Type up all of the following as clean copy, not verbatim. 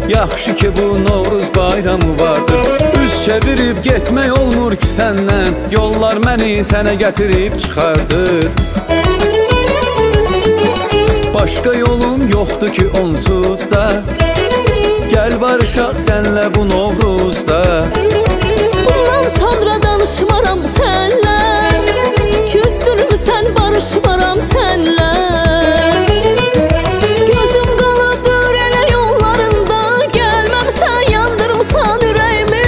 Yaxşı ki bu Novruz bayramı vardır. Üz çevirib getmək olmur ki səndən, yollar məni sənə gətirib çıxardır. Başqa yolum yoxdur ki onsuz da, gəl barışaq sənlə bu Novruzda. Bundan sonra danışmaram sənlə, küstürmüsən barışmaram sənlə. Gözüm qanadır elə yollarında, gəlməmsən yandırmısan ürəyimi.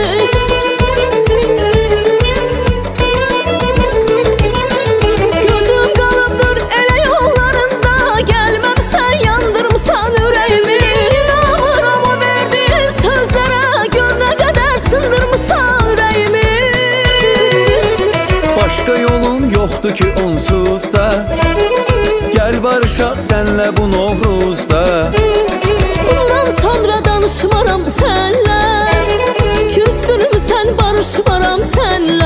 Gözüm qanadır elə yollarında, gəlməmsən yandırmısan ürəyimi. İnanmıram o verdiyin sözlərə, gör nə qədər sındırmısan ürəyimi. Başqa yolum yoxdur ki onsuz da, gəl barışaq sənlə bu Novruzda. Bundan sonra danışmaram sənlə, küstürmüsən barışmaram sənlə.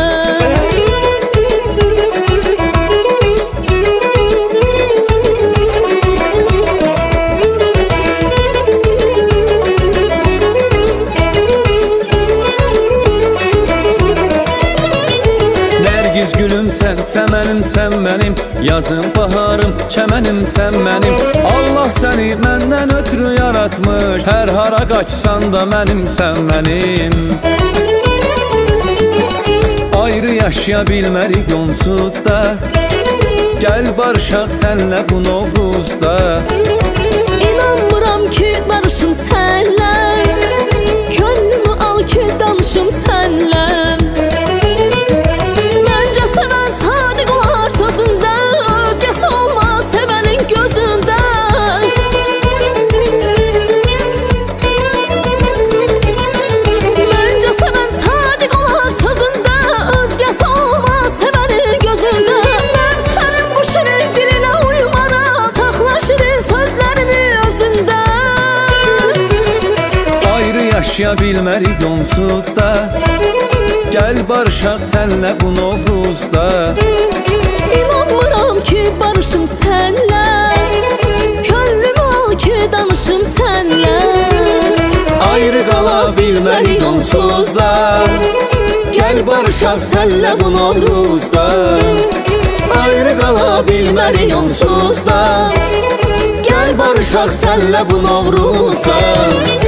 Nərgiz gülüm sən, səmənim sən mənim, yazım baharım, çəmənim sən mənim. Allah səni məndən ötürü yaratmış, hər hara qaçsan da mənim sən mənim. Ayrı yaşaya bilmərik onsuz da, gəl barışaq sənlə bu Novruzda. İnanmıram ki barışım sənlə, könlümü al ki danışım sənlə. Məncə sevən sadiq olar sözündə, özgəsi olmaz sevənin gözündə. Məncə sevən sadiq olar sözündə, özgəsi olmaz sevənin gözündə. Mən sənin bu şirin dilinə uymaram, saxla şirin sözlərini özündə. Ayrı yaşaya bilmərik onsuz da, gəl barışaq sənlə bu Novruzda. İnanmıram ki barışım sənlə, könlümü al ki danışım sənlə. Ayrı qala bilmərik onsuz da, gəl barışaq sənlə bu Novruzda. Ayrı qala bilmərik onsuz da, gəl barışaq sənlə bu Novruzda.